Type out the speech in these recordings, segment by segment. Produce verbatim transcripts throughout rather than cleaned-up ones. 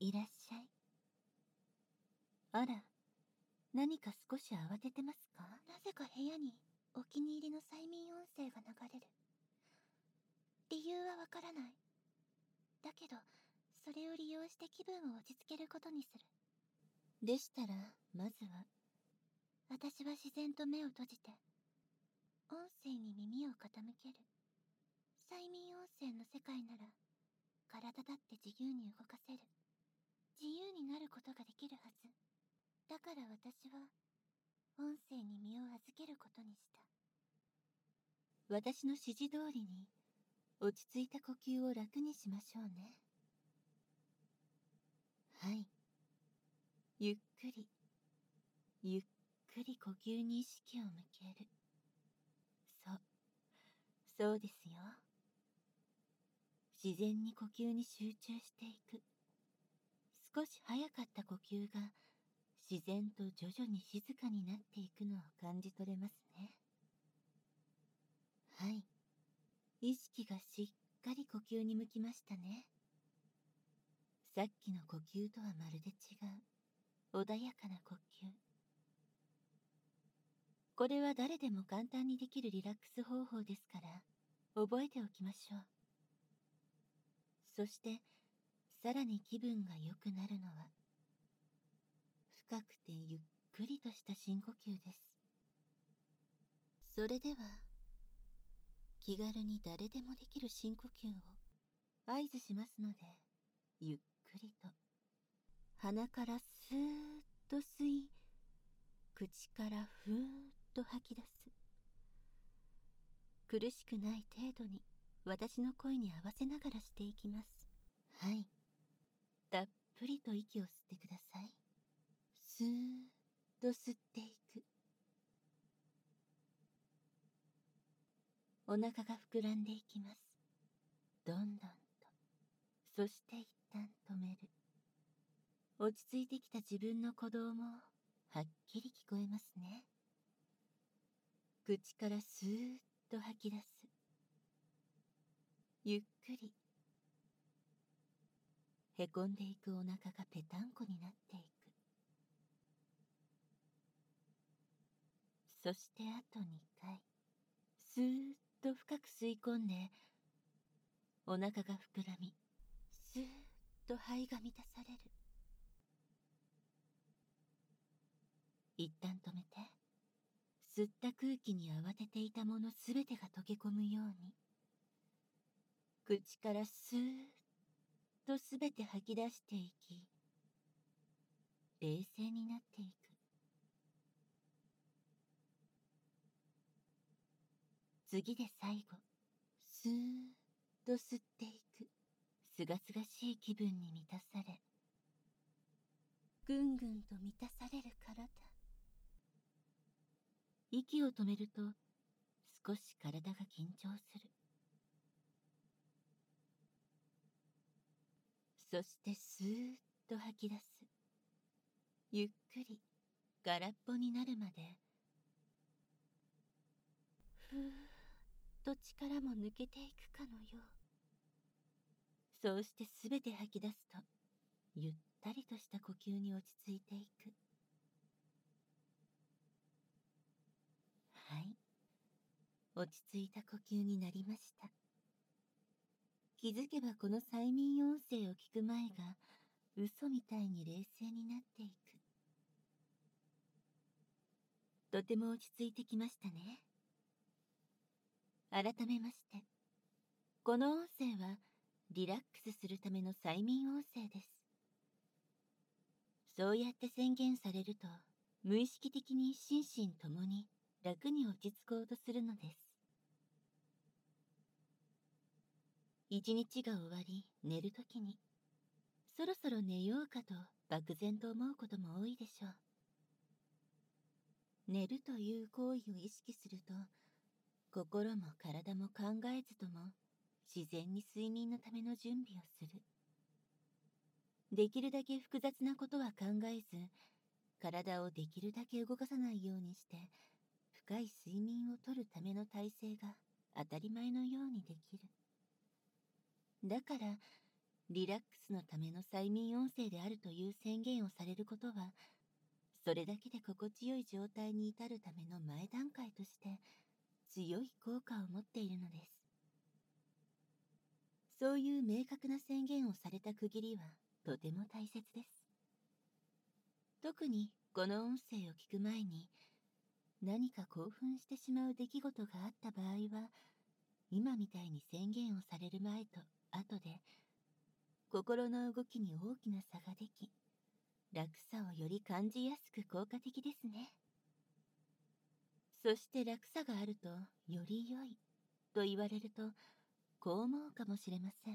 いらっしゃい。あら、何か少し慌ててますか？なぜか部屋にお気に入りの催眠音声が流れる。理由はわからない。だけど、それを利用して気分を落ち着けることにする。でしたら、まずは、私は自然と目を閉じて、音声に耳を傾ける。催眠音声の世界なら、体だって自由に動かせる。自由になることができるはず。だから私は、音声に身を預けることにした。私の指示通りに、落ち着いた呼吸を楽にしましょうね。はい。ゆっくり、ゆっくり呼吸に意識を向ける。そう、そうですよ。自然に呼吸に集中していく。少し早かった呼吸が自然と徐々に静かになっていくのを感じ取れますね。はい。意識がしっかり呼吸に向きましたね。さっきの呼吸とはまるで違う穏やかな呼吸。これは誰でも簡単にできるリラックス方法ですから覚えておきましょう。そしてさらに気分が良くなるのは深くてゆっくりとした深呼吸です。それでは気軽に誰でもできる深呼吸を合図しますので、ゆっくりと鼻からスーッと吸い、口からふーっと吐き出す。苦しくない程度に私の声に合わせながらしていきます。はい。たっぷりと息を吸ってください。スーッと吸っていく。お腹が膨らんでいきます。どんどんと。そして一旦止める。落ち着いてきた自分の鼓動もはっきり聞こえますね。口からスーッと吐き出す。ゆっくりへこんでいくお腹がぺたんこになっていく。そしてあとにかいスーッと深く吸い込んでお腹が膨らみ、スーッと肺が満たされる。一旦止めて、吸った空気に慌てていたものすべてが溶け込むように、口からスーッとすべて吐き出していき、冷静になっていく。次で最後、スーッと吸っていく。すがすがしい気分に満たされ、ぐんぐんと満たされる体。息を止めると少し体が緊張する。そしてスーッと吐き出す。ゆっくり空っぽになるまで、ふーっと力も抜けていくかのよう。そうしてすべて吐き出すと、ゆったりとした呼吸に落ち着いていく。はい。落ち着いた呼吸になりました。気づけばこの催眠音声を聞く前が、嘘みたいに冷静になっていく。とても落ち着いてきましたね。改めまして、この音声はリラックスするための催眠音声です。そうやって宣言されると、無意識的に心身ともに楽に落ち着こうとするのです。一日が終わり寝るときに、そろそろ寝ようかと漠然と思うことも多いでしょう。寝るという行為を意識すると、心も体も考えずとも自然に睡眠のための準備をする。できるだけ複雑なことは考えず、体をできるだけ動かさないようにして、深い睡眠をとるための体勢が当たり前のようにできる。だから、 リラックスのための催眠音声であるという宣言をされることは、それだけで心地よい状態に至るための前段階として強い効果を持っているのです。そういう明確な宣言をされた区切りはとても大切です。特にこの音声を聞く前に何か興奮してしまう出来事があった場合は、今みたいに宣言をされる前と後で心の動きに大きな差ができ、楽さをより感じやすく効果的ですね。そして楽さがあるとより良いと言われると、こう思うかもしれません。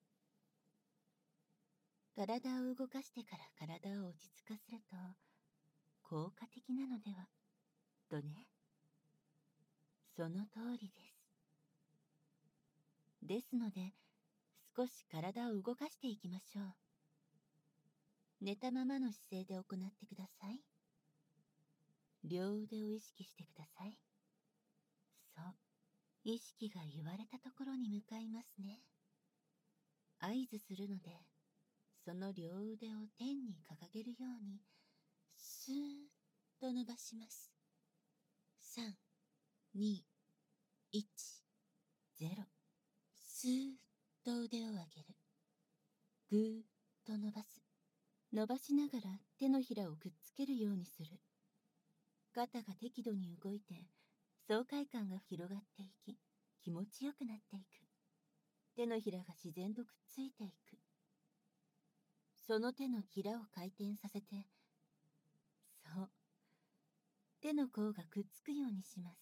体を動かしてから体を落ち着かせると効果的なのではとね。その通りです。ですので、少し体を動かしていきましょう。寝たままの姿勢で行ってください。両腕を意識してください。そう、意識が言われたところに向かいますね。合図するので、その両腕を天に掲げるようにスーッと伸ばします。さん、に、いち、ゼロ。スーッと腕を上げる。ぐーっと伸ばす。伸ばしながら手のひらをくっつけるようにする。肩が適度に動いて爽快感が広がっていき、気持ちよくなっていく。手のひらが自然とくっついていく。その手のひらを回転させて、そう、手の甲がくっつくようにします。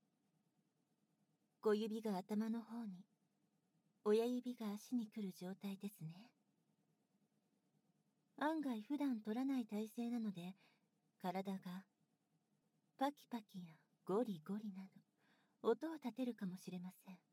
小指が頭の方に、親指が足に来る状態ですね。案外普段取らない体勢なので、体がパキパキやゴリゴリなど音を立てるかもしれません。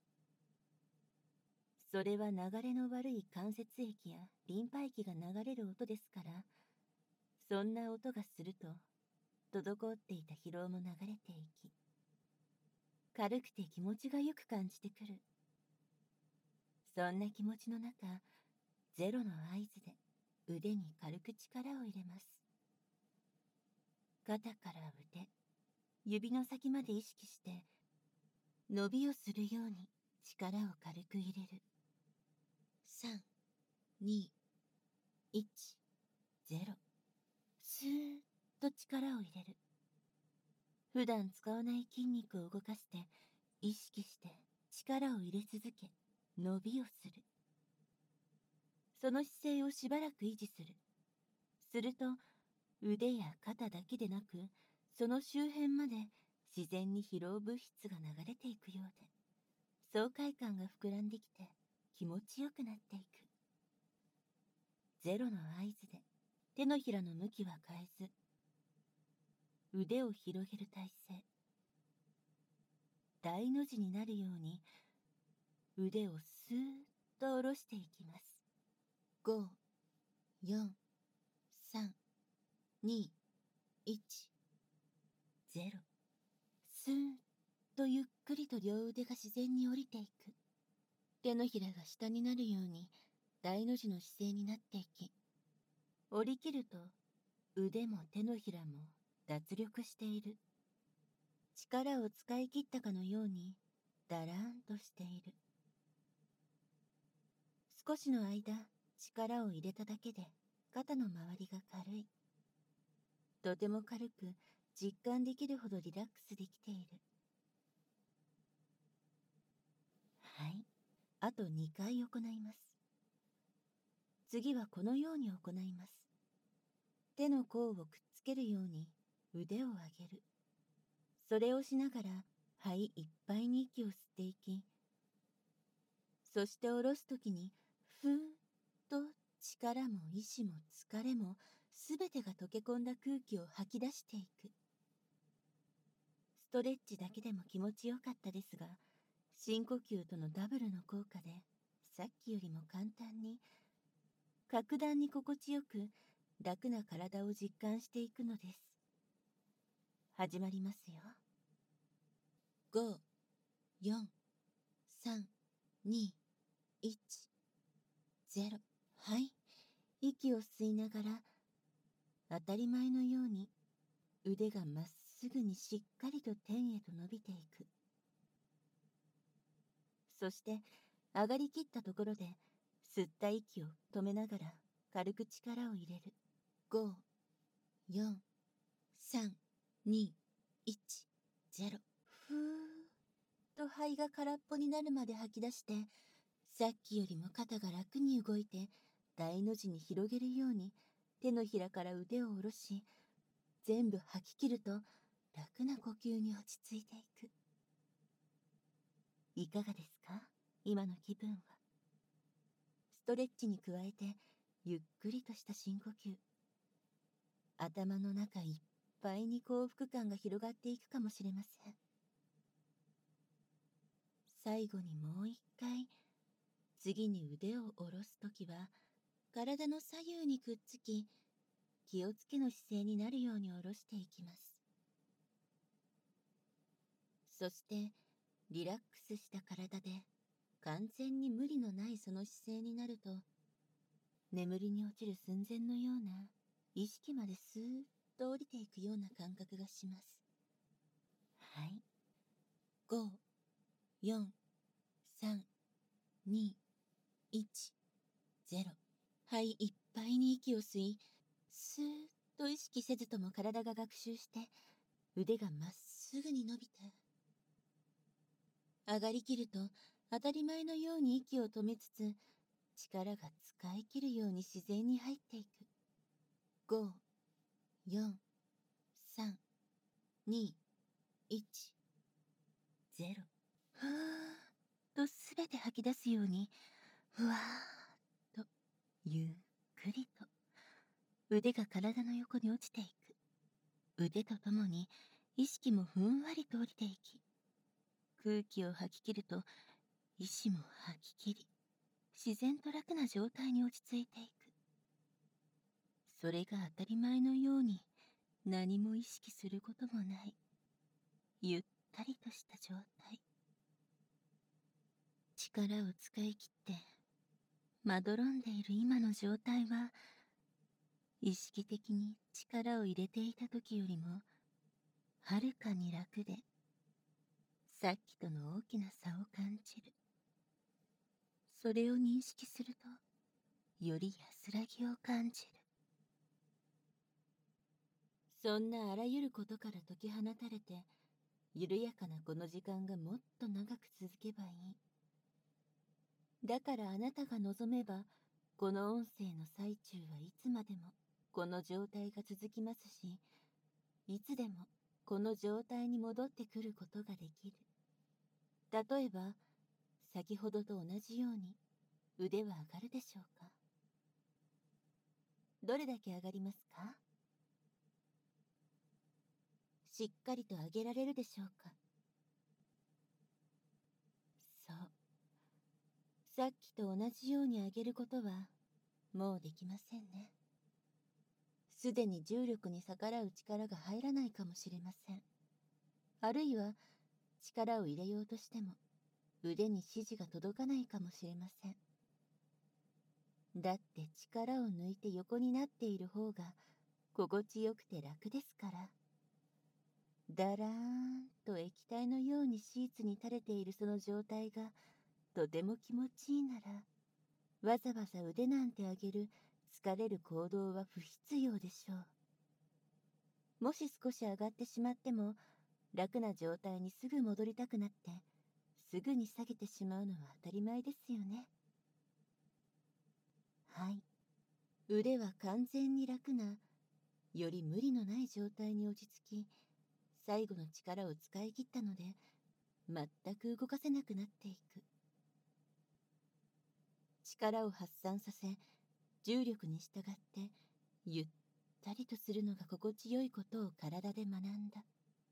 それは流れの悪い関節液やリンパ液が流れる音ですから、そんな音がすると滞っていた疲労も流れていき、軽くて気持ちがよく感じてくる。そんな気持ちの中、ゼロの合図で腕に軽く力を入れます。肩から腕、指の先まで意識して伸びをするように力を軽く入れる。さん、に、いち、ゼロ。スーッと力を入れる。普段使わない筋肉を動かして意識して力を入れ続け、伸びをする。その姿勢をしばらく維持する。すると腕や肩だけでなく、その周辺まで自然に疲労物質が流れていくようで、爽快感が膨らんできて気持ちよくなっていく。ゼロの合図で手のひらの向きは変えず、腕を広げる体勢、大の字になるように腕をスーッと下ろしていきます。ご、よん、さん、に、いち、ゼロ。スーッとゆっくりと両腕が自然に降りていく。手のひらが下になるように大の字の姿勢になっていき、降りきると腕も手のひらも脱力している。力を使い切ったかのようにだらーんとしている。少しの間力を入れただけで肩の周りが軽い。とても軽く実感できるほどリラックスできている。はい、あとにかい行います。次はこのように行います。手の甲をくっつけるように腕を上げる。それをしながら肺いっぱいに息を吸っていき、そして下ろすときにふーっと力も意志も疲れもすべてが溶け込んだ空気を吐き出していく。ストレッチだけでも気持ちよかったですが、深呼吸とのダブルの効果でさっきよりも簡単に、格段に心地よく楽な体を実感していくのです。始まりますよ。ご、よん、さん、に、いち、ゼロ。 はい。息を吸いながら、当たり前のように腕がまっすぐにしっかりと天へと伸びていく。そして上がりきったところで吸った息を止めながら軽く力を入れる。ご、よん、さん、に、いち、ゼロ。ふーっと肺が空っぽになるまで吐き出して、さっきよりも肩が楽に動いて大の字に広げるように手のひらから腕を下ろし、全部吐き切ると楽な呼吸に落ち着いていく。いかがですか、今の気分は。ストレッチに加えてゆっくりとした深呼吸。頭の中いっぱいに幸福感が広がっていくかもしれません。最後にもう一回、次に腕を下ろすときは体の左右にくっつき、気をつけの姿勢になるように下ろしていきます。そしてリラックスした体で完全に無理のないその姿勢になると、眠りに落ちる寸前のような意識までスーッと降りていくような感覚がします。はい。ご、よん、さん、に、いち、ゼロ。肺いっぱいに息を吸い、スーッと意識せずとも体が学習して腕がまっすぐに伸びて、上がりきると当たり前のように息を止めつつ、力が使い切るように自然に入っていく。ご、よん、さん、に、いち、ゼロ。ふーっとすべて吐き出すように、ふわーっとゆっくりと腕が体の横に落ちていく。腕とともに意識もふんわりと降りていき、空気を吐き切ると意志も吐き切り、自然と楽な状態に落ち着いていく。それが当たり前のように何も意識することもない、ゆったりとした状態。力を使い切ってまどろんでいる今の状態は、意識的に力を入れていた時よりもはるかに楽で、さっきとの大きな差を感じる。それを認識するとより安らぎを感じる。そんなあらゆることから解き放たれて、緩やかなこの時間がもっと長く続けばいい。だからあなたが望めば、この音声の最中はいつまでもこの状態が続きますし、いつでもこの状態に戻ってくることができる。例えば、先ほどと同じように腕は上がるでしょうか。どれだけ上がりますか？しっかりと上げられるでしょうか。そう。さっきと同じように上げることはもうできませんね。すでに重力に逆らう力が入らないかもしれません。あるいは力を入れようとしても腕に指示が届かないかもしれません。だって力を抜いて横になっている方が心地よくて楽ですから。だらーんと液体のようにシーツに垂れているその状態がとても気持ちいいなら、わざわざ腕なんて上げる疲れる行動は不必要でしょう。もし少し上がってしまっても、楽な状態にすぐ戻りたくなってすぐに下げてしまうのは当たり前ですよね。はい。腕は完全に楽な、より無理のない状態に落ち着き、最後の力を使い切ったので全く動かせなくなっていく。力を発散させ、重力に従ってゆったりとするのが心地よいことを体で学んだ。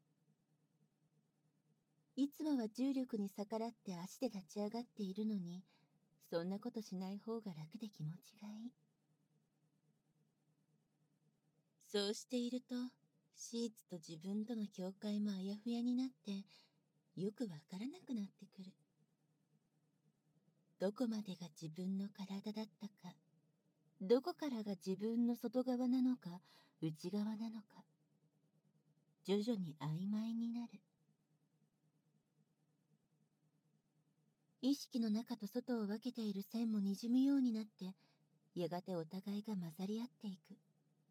いつもは重力に逆らって足で立ち上がっているのに、そんなことしない方が楽で気持ちがいい。そうしていると、シーツと自分との境界もあやふやになって、よくわからなくなってくる。どこまでが自分の体だったか、 どこからが自分の外側なのか内側なのか、徐々に曖昧になる。意識の中と外を分けている線もにじむようになって、やがてお互いが混ざり合っていく。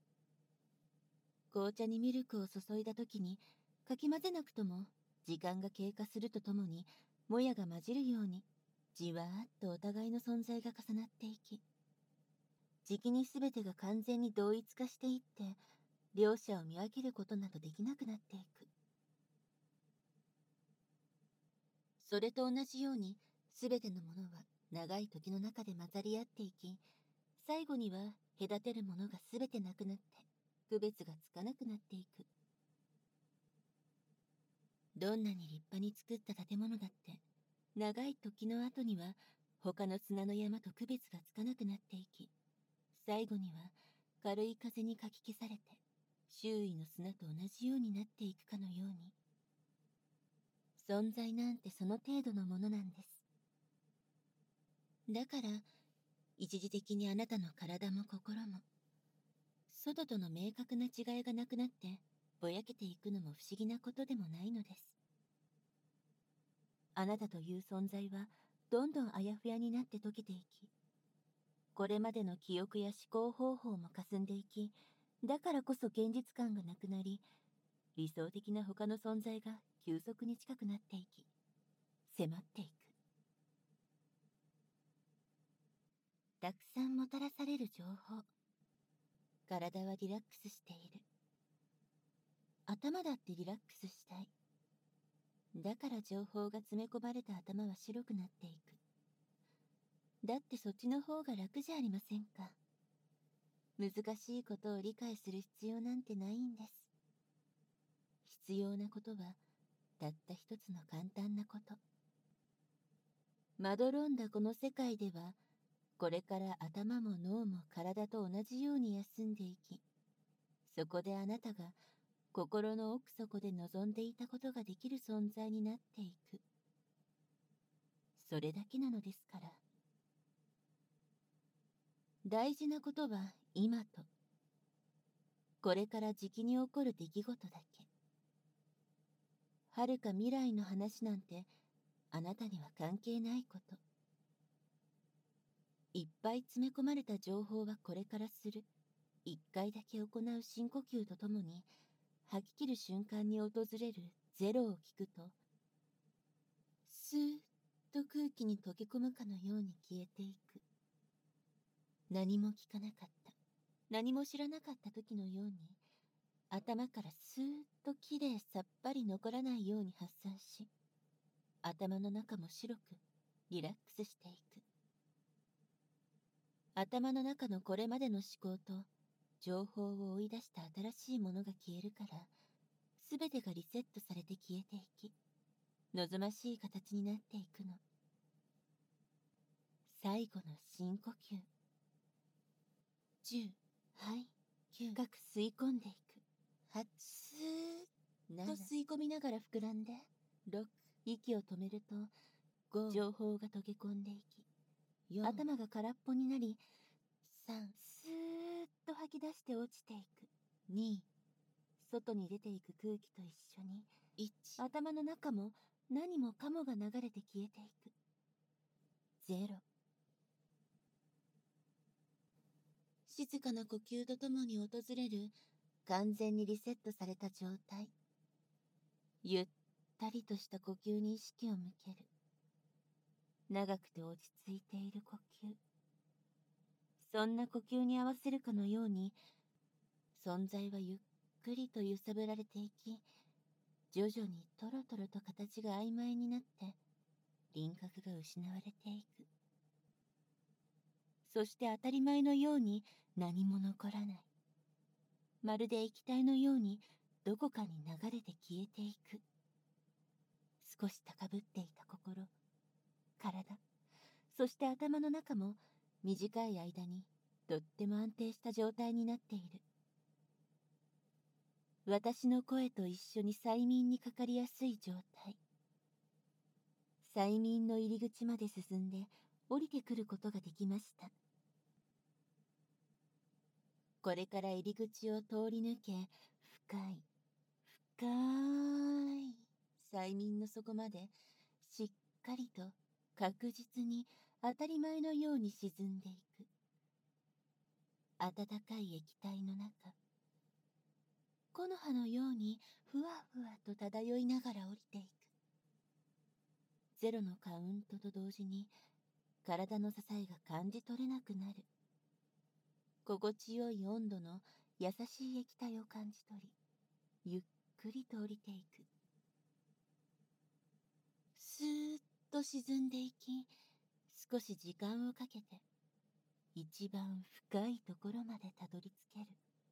紅茶にミルクを注いだ時に、かき混ぜなくとも時間が経過するとともにもやが混じるように、じわーっとお互いの存在が重なっていき、じきに全てが完全に同一化していって、両者を見分けることなどできなくなっていく。それと同じように、全てのものは長い時の中で混ざり合っていき、最後には隔てるものが全てなくなって、区別がつかなくなっていく。どんなに立派に作った建物だって、長い時の後には他の砂の山と区別がつかなくなっていき、最後には軽い風にかき消されて、周囲の砂と同じようになっていくかのように、存在なんてその程度のものなんです。だから、一時的にあなたの体も心も、外との明確な違いがなくなって、ぼやけていくのも不思議なことでもないのです。あなたという存在は、どんどんあやふやになって溶けていき、これまでの記憶や思考方法も霞んでいき、だからこそ現実感がなくなり、理想的な他の存在が急速に近くなっていき、迫っていく。たくさんもたらされる情報。体はリラックスしている。頭だってリラックスしたい。だから情報が詰め込まれた頭は白くなっていく。だってそっちの方が楽じゃありませんか。難しいことを理解する必要なんてないんです。必要なことはたった一つの簡単なこと。まどろんだこの世界では、これから頭も脳も体と同じように休んでいき、そこであなたが心の奥底で望んでいたことができる存在になっていく。それだけなのですから。大事なことは今と、これからじきに起こる出来事だけ。遥か未来の話なんてあなたには関係ないこと。いっぱい詰め込まれた情報はこれからする一回だけ行う深呼吸とともに、吐き切る瞬間に訪れるゼロを聞くと、スーッと空気に溶け込むかのように消えていく。何も聞かなかった、何も知らなかった時のように、頭からスーッときれいさっぱり残らないように発散し、頭の中も白くリラックスしていく。頭の中のこれまでの思考と情報を追い出した新しいものが消えるから、すべてがリセットされて消えていき、望ましい形になっていくの。最後の深呼吸。じゅう、はい、きゅう、深く吸い込んでいく。はち、スーッと吸い込みながら膨らんで、ろく、息を止めると、ご、情報が溶け込んでいき、よん、頭が空っぽになり、さん、スーッと吐き出して落ちていく。に、外に出ていく空気と一緒に、いち、頭の中も何もかもが流れて消えていく。ゼロ。静かな呼吸とともに訪れる完全にリセットされた状態。ゆったりとした呼吸に意識を向ける。長くて落ち着いている呼吸。そんな呼吸に合わせるかのように、存在はゆっくりと揺さぶられていき、徐々にトロトロと形が曖昧になって、輪郭が失われていく。そして当たり前のように何も残らない。まるで液体のようにどこかに流れて消えていく。少し高ぶっていた心、体、そして頭の中も短い間にとっても安定した状態になっている。私の声と一緒に催眠にかかりやすい状態。催眠の入り口まで進んで降りてくることができました。 これから入り口を通り抜け、深い、深い催眠の底までしっかりと確実に当たり前のように沈んでいく。温かい液体の中、木の葉のようにふわふわと漂いながら降りていく。ゼロのカウントと同時に体の支えが感じ取れなくなる。心地よい温度の優しい液体を感じ取り、ゆっくりと降りていく。スーッと沈んでいき、少し時間をかけて一番深いところまでたどり着ける。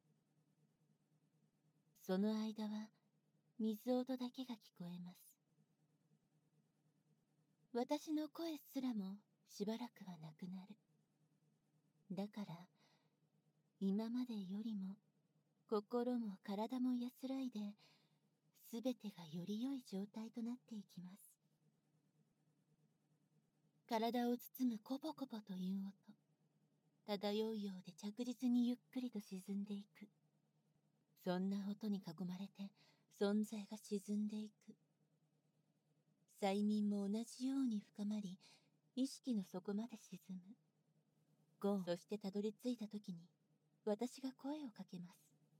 その間は水音だけが聞こえます。私の声すらもしばらくはなくなる。だから今までよりも心も体も安らいで、すべてがより良い状態となっていきます。体を包むコポコポという音、漂うようで着実にゆっくりと沈んでいく。そんな音に囲まれて存在が沈んでいく。催眠も同じように深まり、意識の底まで沈む。ご、そしてたどり着いた時に私が声をかけます。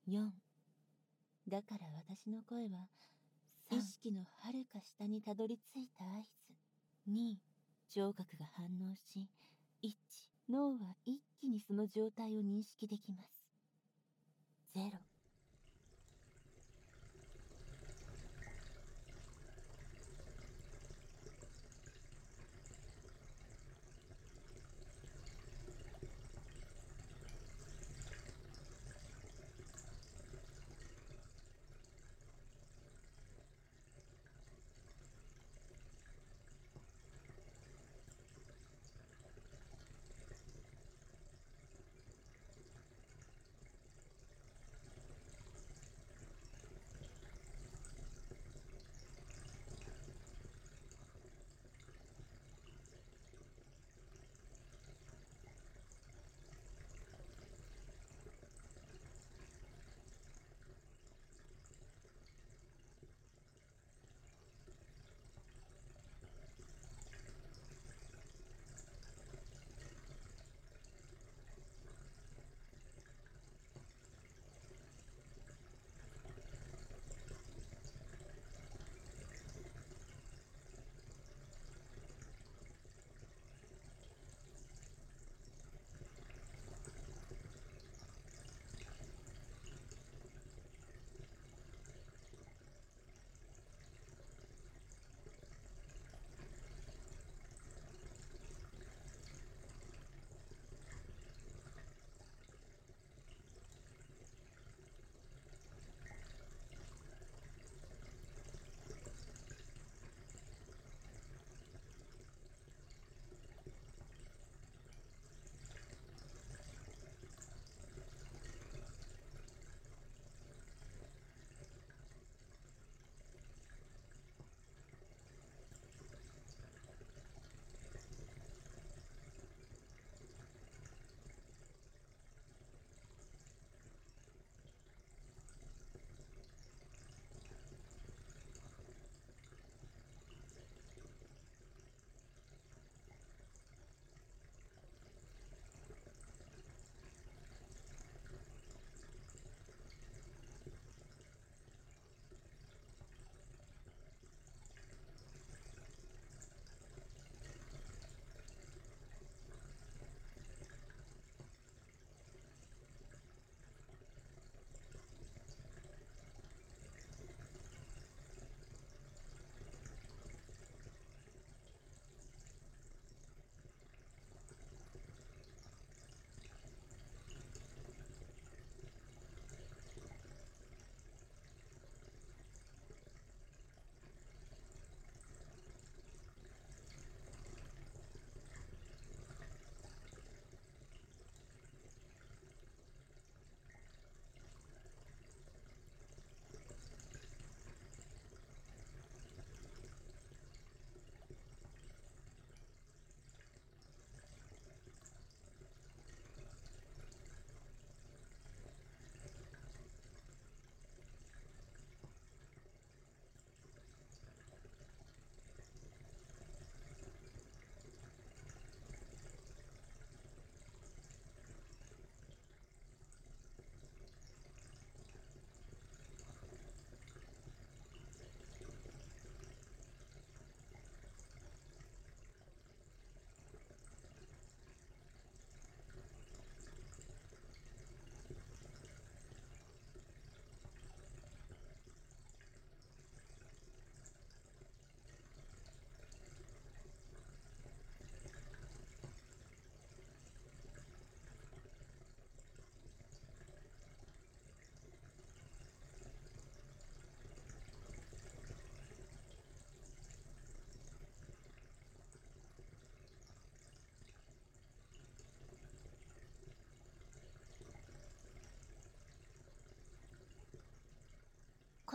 よん、だから私の声は意識のはるか下にたどり着いた合図。に、聴覚が反応し、いち、脳は一気にその状態を認識できます。ゼロ。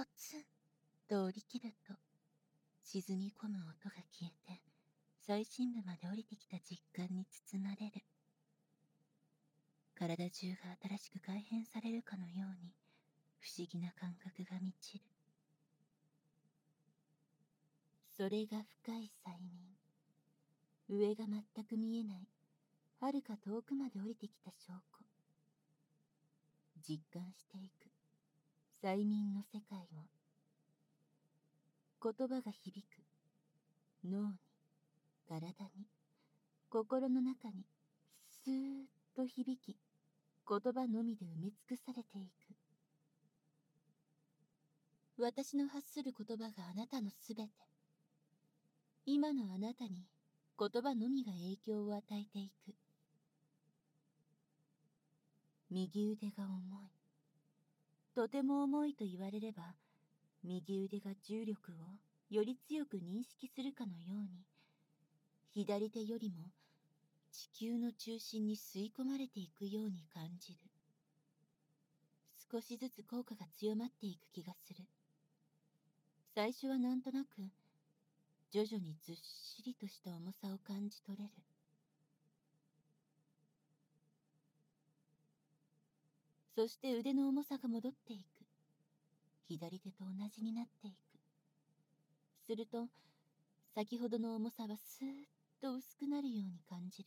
ポツンと降り切ると、沈み込む音が消えて、最深部まで降りてきた実感に包まれる。体中が新しく改変されるかのように、不思議な感覚が満ちる。それが深い催眠。上が全く見えない、遥か遠くまで降りてきた証拠。実感していく。催眠の世界を。言葉が響く。脳に、体に、心の中に、スーッと響き、言葉のみで埋め尽くされていく。私の発する言葉があなたのすべて。今のあなたに言葉のみが影響を与えていく。右腕が重い。とても重いと言われれば、右腕が重力をより強く認識するかのように、左手よりも地球の中心に吸い込まれていくように感じる。少しずつ効果が強まっていく気がする。最初はなんとなく、徐々にずっしりとした重さを感じ取れる。そして腕の重さが戻っていく。左手と同じになっていく。すると、先ほどの重さはスーッと薄くなるように感じる。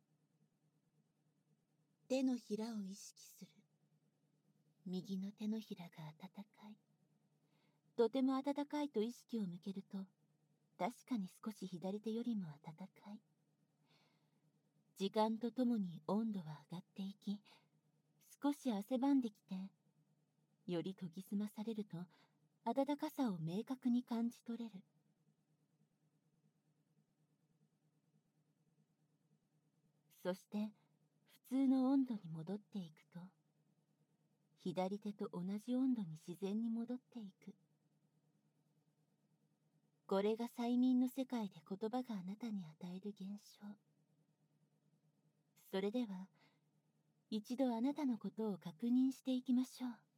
手のひらを意識する。右の手のひらが温かい。とても温かいと意識を向けると、確かに少し左手よりも温かい。時間とともに温度は上がっていき、少し汗ばんできて、より研ぎ澄まされると、温かさを明確に感じ取れる。そして、普通の温度に戻っていくと、左手と同じ温度に自然に戻っていく。これが催眠の世界で言葉があなたに与える現象。それでは、一度あなたのことを確認していきましょう。